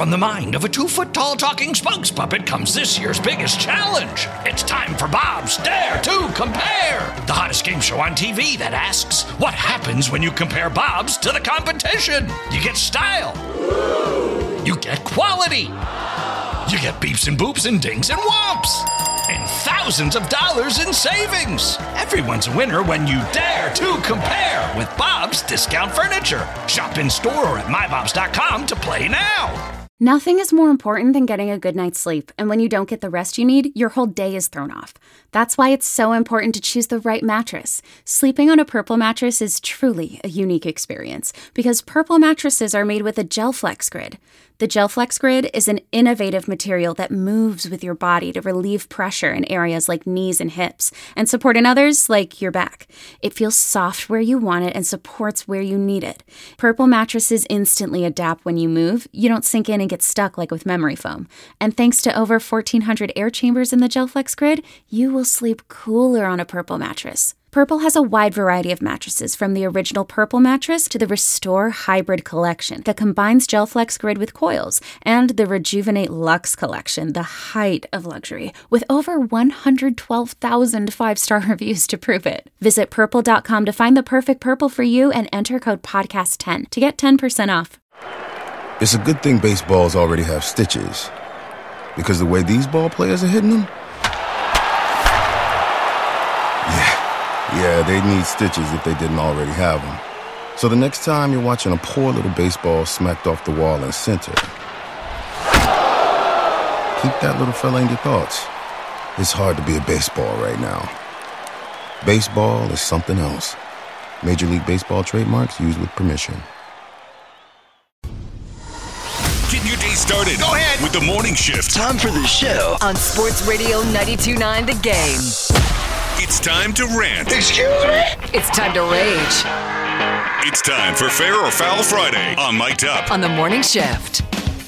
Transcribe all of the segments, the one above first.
from the mind of a 2-foot-tall talking spokes puppet comes this year's biggest challenge. It's time for Bob's Dare to Compare, the hottest game show on TV that asks, what happens when you compare Bob's to the competition? You get style. You get quality. You get beeps and boops and dings and whomps. And thousands of dollars in savings. Everyone's a winner when you dare to compare with Bob's Discount Furniture. Shop in store or at mybobs.com to play now. Nothing is more important than getting a good night's sleep, and when you don't get the rest you need, your whole day is thrown off. That's why it's so important to choose the right mattress. Sleeping on a Purple mattress is truly a unique experience, because Purple mattresses are made with a GelFlex Grid. The GelFlex Grid is an innovative material that moves with your body to relieve pressure in areas like knees and hips, and support in others like your back. It feels soft where you want it and supports where you need it. Purple mattresses instantly adapt when you move. You don't sink in and get stuck like with memory foam. And thanks to over 1,400 air chambers in the GelFlex Grid, you will sleep cooler on a Purple mattress. Purple has a wide variety of mattresses, from the original Purple mattress to the Restore Hybrid collection that combines GelFlex Grid with coils, and the Rejuvenate Luxe collection, the height of luxury, with over 112,000 5-star reviews to prove it. Visit Purple.com to find the perfect Purple for you and enter code PODCAST10 to get 10% off. It's a good thing baseballs already have stitches, because the way these ball players are hitting them, yeah, they need stitches if they didn't already have them. So the next time you're watching a poor little baseball smacked off the wall in center, keep that little fella in your thoughts. It's hard to be a baseball right now. Baseball is something else. Major League Baseball trademarks used with permission. Get your day started. Go ahead with the morning shift. Time for the show on Sports Radio 92.9 The Game. It's time to rant. Excuse me? It's time to rage. It's time for Fair or Foul Friday on Mic'd Up on the morning shift.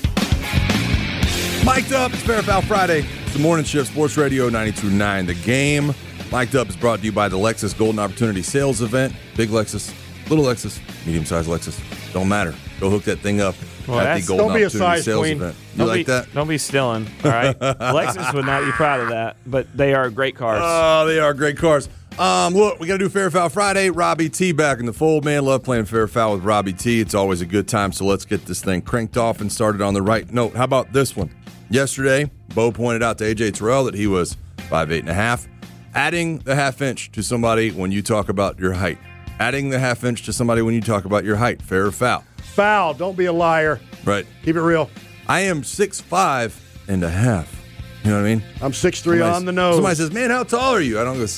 Mic'd Up, it's Fair or Foul Friday. It's the morning shift, Sports Radio 92.9 The Game. Mic'd Up is brought to you by the Lexus Golden Opportunity Sales Event. Big Lexus, little Lexus, medium-sized Lexus. Don't matter. Go hook that thing up at the Golden Opportunity Sales Event. You like that? Don't be stealing, all right? Lexus would not be proud of that, but they are great cars. Oh, they are great cars. Look, we got to do Fair or Foul Friday. Robbie T back in the fold, man. Love playing Fair or Foul with Robbie T. It's always a good time, so let's get this thing cranked off and started on the right note. How about this one? Yesterday, Bo pointed out to A.J. Terrell that he was 5'8.5". Adding the half inch to somebody when you talk about your height. Adding the half inch to somebody when you talk about your height. Fair or foul? Foul. Don't be a liar. Right. Keep it real. I am 6'5.5". You know what I mean? I'm 6'3" on the nose. Somebody says, man, how tall are you? I don't go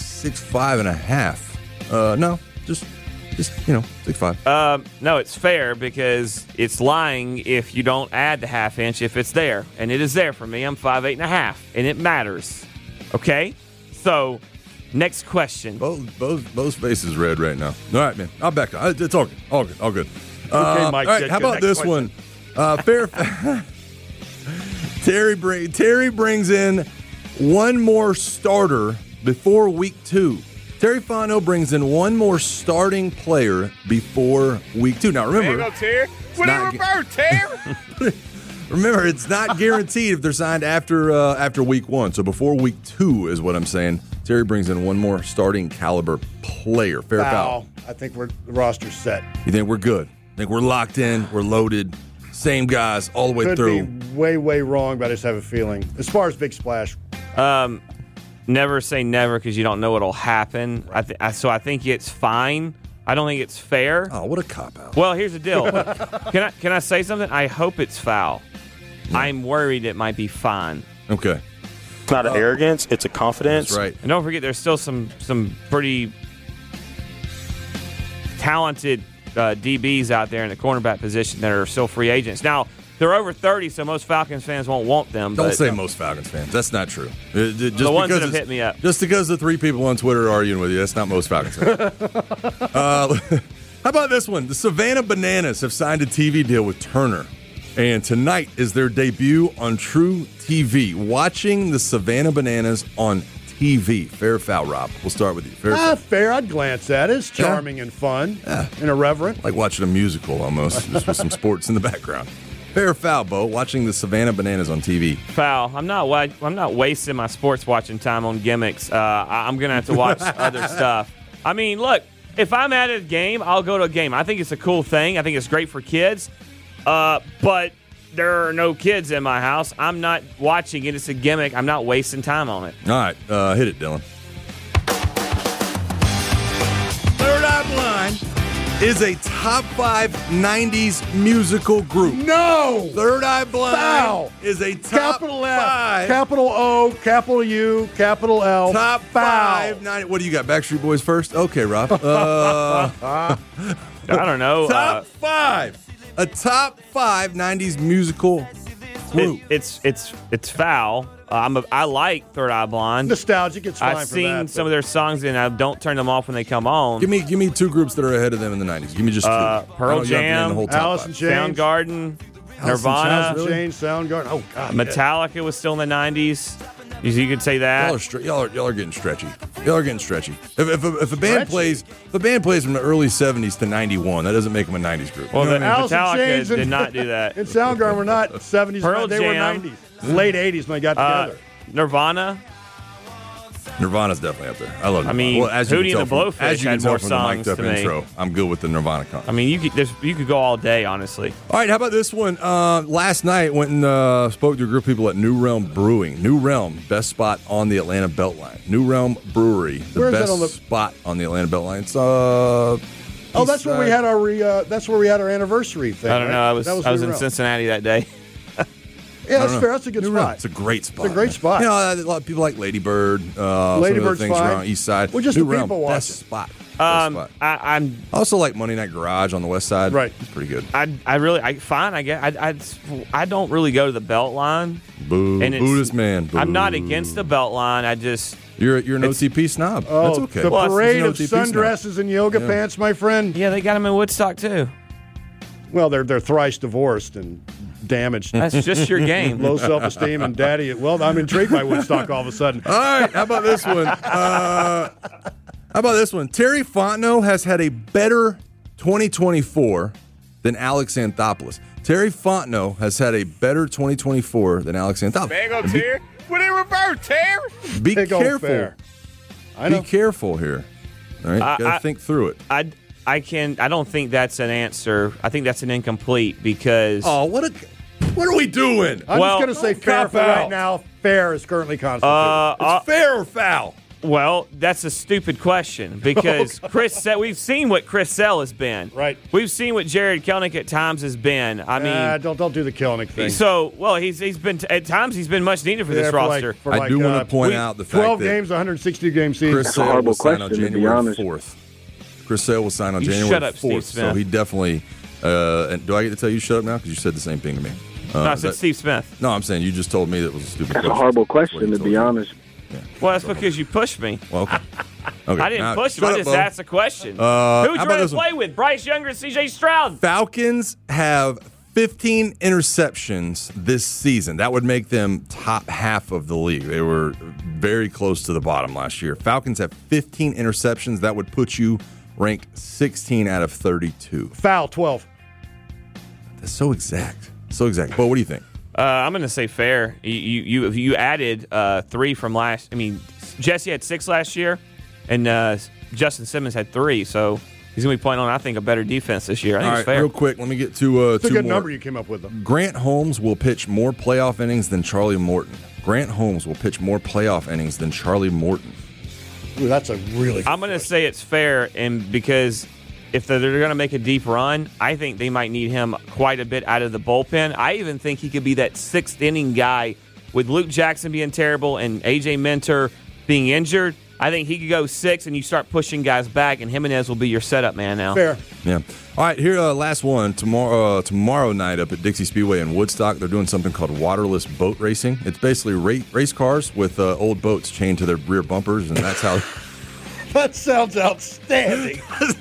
6'5.5". No, just 6'5". No, it's fair because it's lying if you don't add the half inch if it's there. And it is there for me. I'm 5'8.5", and it matters. Okay? So, next question. Bo's face is red right now. All right, man. I'll back up. It's all good. All good. Okay, Mike. All right, how about this one? Fair. Terry brings in one more starter before week 2. Terry Fontenot brings in one more starting player before week 2. Now, remember. There you go, Terry. What do you refer, Terry? Remember, it's not guaranteed if they're signed after week 1. So before week 2 is what I'm saying. Terry brings in one more starting caliber player. Fair or foul? I think the roster's set. You think we're good? I think we're locked in. We're loaded. Same guys all the way through. Could be way, way wrong, but I just have a feeling. As far as Big Splash. Never say never because you don't know what'll happen. Right. So I think it's fine. I don't think it's fair. Oh, what a cop-out. Well, here's the deal. Can I say something? I hope it's foul. Yeah. I'm worried it might be fine. Okay. It's not an arrogance. It's a confidence. That's right. And don't forget, there's still some pretty talented DBs out there in the cornerback position that are still free agents. Now, they're over 30, so most Falcons fans won't want them. Don't say most Falcons fans. That's not true. Just the ones that have hit me up. Just because the 3 people on Twitter are arguing with you, that's not most Falcons fans. How about this one? The Savannah Bananas have signed a TV deal with Turner. And tonight is their debut on True TV. Watching the Savannah Bananas on TV. Fair or foul, Rob? We'll start with you. Fair or foul? Fair. I'd glance at it. It's charming and fun and irreverent. Like watching a musical almost, just with some sports in the background. Fair or foul, Bo? Watching the Savannah Bananas on TV. Foul. I'm not wasting my sports watching time on gimmicks. I'm gonna have to watch other stuff. I mean, look, if I'm at a game, I'll go to a game. I think it's a cool thing. I think it's great for kids. But there are no kids in my house. I'm not watching it. It's a gimmick. I'm not wasting time on it. All right, hit it, Dylan. Third Eye Blind is a top 5 90s musical group. No! Third Eye Blind Foul. is a top Capital F, 5. capital O, capital U, capital L. Top Foul. 5 90. What do you got? Backstreet Boys first? Okay, Rob. I don't know. Top 5. A top 5 90s musical group. It's foul. I like Third Eye Blonde. Nostalgic, it's fine I've for seen that, some of their songs and I don't turn them off when they come on. Give me 2 groups that are ahead of them in the 90s. Give me just 2. Pearl Jam, the whole top Alice 5. in Chains. Soundgarden, Nirvana, Alice in Chains, Soundgarden. Oh, God. Metallica was still in the 90s. You could say that. Y'all are getting stretchy. Y'all are getting stretchy. If a band plays from the early 70s to 91, that doesn't make them a 90s group. Well, you know Alice in Metallica Chains did not do that. And Soundgarden were not 70s, Pearl they were Jam. 90s. Late 80s when they got together. Nirvana. Nirvana's definitely up there. I love Nirvana. I mean, as you Hootie can and the tell Blowfish as you had can tell more from the mic'd songs up to me. intro, I'm good with the Nirvana comment. I mean, you could go all day, honestly. All right, how about this one? Last night, went and spoke to a group of people at New Realm Brewing. New Realm, best spot on the Atlanta Beltline. New Realm Brewery, the Where is that best on the- spot on the Atlanta Beltline. It's That's where we had our that's where we had our anniversary thing. I don't know. right? I was New in Realm. Cincinnati that day. Yeah, that's fair. That's a good New Realm. spot. It's a great spot. It's a great man. spot. You know, a lot of people like Lady Bird. Lady some of the Bird's things fine. around East Side. Well, just New the Realm, people best watching. spot. Best spot. I also like Monday Night Garage on the West Side. Right. It's pretty good. I guess I don't really go to the Beltline. Boo. And it's- Buddhist man. Boo. I'm not against the Beltline. I just You're an OTP snob. Oh, That's okay. the Plus, parade he's an of OTP snob. sundresses and yoga pants, my friend. yeah, they got them in Woodstock too. Well, they're thrice divorced and damaged. That's just your game. Low self-esteem and daddy. Well, I'm intrigued by Woodstock all of a sudden. All right, how about this one? Terry Fontenot has had a better 2024 than Alex Anthopoulos. Terry Fontenot has had a better 2024 than Alex Anthopoulos. Big old Terry. What in reverse, Terry? Be Big old careful. fair. I Be know. careful here. All right, gotta think through it. I don't think that's an answer. I think that's an incomplete because What are we doing? I'm Well, just going to say fair cop for right out. now. Fair is currently constituted. It's fair or foul? well, that's a stupid question because we've seen what Chris Sell has been. Right. We've seen what Jared Kelnick at times has been. I mean, don't do the Kelnick thing. he's been at times he's been much needed for this Yeah, for roster. I do want to point out the fact 12 that games, 160 game season. Chris Sale horrible will sign on question, to be January honest. 4th. Chris Sale will sign on You January shut up, 4th, Steve so Smith. he definitely. And do I get to tell you shut up now? Because you said the same thing to me. No, I said Steve Smith. No, I'm saying you just told me that was a stupid That's question. a horrible That's what he question, to told be you. honest. Well, that's because you pushed me. Well, okay. Okay, I didn't now, push him. shut I up, just Bo. asked a question. Who'd how you about rather this one? play with? Bryce Younger, C.J. Stroud? Falcons have 15 interceptions this season. That would make them top half of the league. They were very close to the bottom last year. Falcons have 15 interceptions. That would put you ranked 16 out of 32. Foul, 12. That's so exact. So exact. Bo, what do you think? I'm going to say fair. You added 3 from last. I mean, Jesse had 6 last year, and Justin Simmons had 3. So he's going to be playing on, I think, a better defense this year. I think All it's right, fair. real quick, let me get to It's a two good more. number you came up with, though. Grant Holmes will pitch more playoff innings than Charlie Morton. Grant Holmes will pitch more playoff innings than Charlie Morton. Ooh, that's a really good I'm going to say it's fair, and because if they're going to make a deep run, I think they might need him quite a bit out of the bullpen. I even think he could be that 6th inning guy with Luke Jackson being terrible and A.J. Minter being injured. I think he could go 6, and you start pushing guys back, and Jimenez will be your setup man now. fair. Yeah. All right, here, last one. Tomorrow night up at Dixie Speedway in Woodstock, they're doing something called waterless boat racing. It's basically race cars with old boats chained to their rear bumpers, and that's how... That sounds outstanding.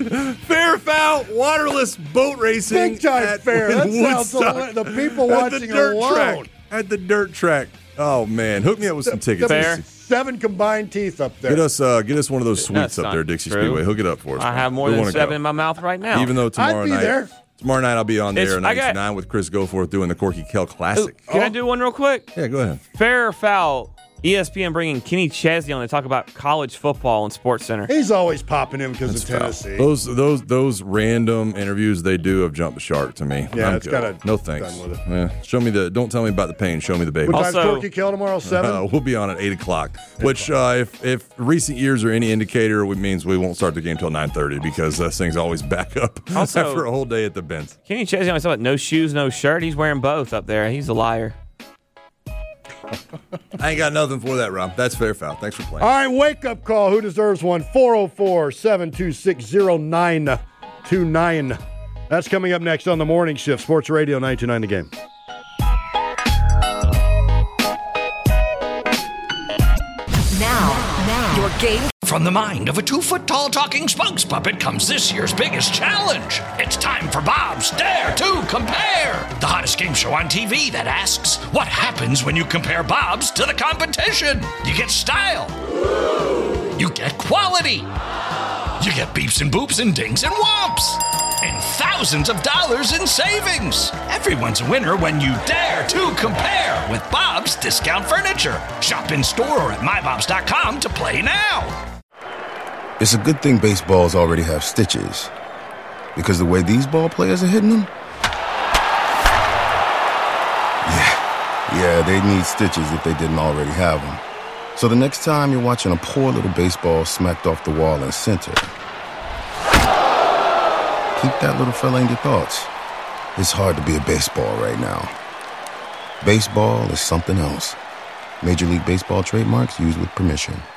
Fair foul, waterless boat racing. Big time fair. That sounds the people watching alone. Track, at the dirt track. Oh, man. Hook me up with some tickets. Fair. 7 combined teeth up there. Get us one of those suites That's up not there, Dixie true. Speedway. Hook it up for us. I man. have more We than wanna 7 go. in my mouth right now. Even though tomorrow I'd be night, there. Tomorrow night I'll be on there It's- at 9 with Chris Goforth doing the Corky Kell Classic. Can I do one real quick? Yeah, go ahead. Fair or foul? ESPN bringing Kenny Chesney on to talk about college football and Sports Center. He's always popping in because of Tennessee. Those random interviews they do have jumped the shark to me. Yeah, I'm it's good. gotta No thanks. done with it. Yeah. Show me don't tell me about the pain. Show me the baby. What time's Corky Kell tomorrow? 7? We'll be on at 8 o'clock. Which, if recent years are any indicator, it means we won't start the game till 9:30 because this thing's always back up Also, after a whole day at the bench. Kenny Chesney always talking about no shoes, no shirt. He's wearing both up there. He's a liar. I ain't got nothing for that, Rob. That's fair foul. Thanks for playing. All right, wake up call. Who deserves one? 404-726-0929. That's coming up next on the morning shift. Sports Radio 929 The Game. Now, your game. From the mind of a 2-foot-tall talking spokes puppet comes this year's biggest challenge. It's time for Bob's Dare to Compare, the hottest game show on TV that asks, what happens when you compare Bob's to the competition? You get style. You get quality. You get beeps and boops and dings and whomps. And thousands of dollars in savings. Everyone's a winner when you dare to compare with Bob's Discount Furniture. Shop in store or at mybobs.com to play now. It's a good thing baseballs already have stitches. Because the way these ball players are hitting them? Yeah, they need stitches if they didn't already have them. So the next time you're watching a poor little baseball smacked off the wall in center, keep that little fella in your thoughts. It's hard to be a baseball right now. Baseball is something else. Major League Baseball trademarks used with permission.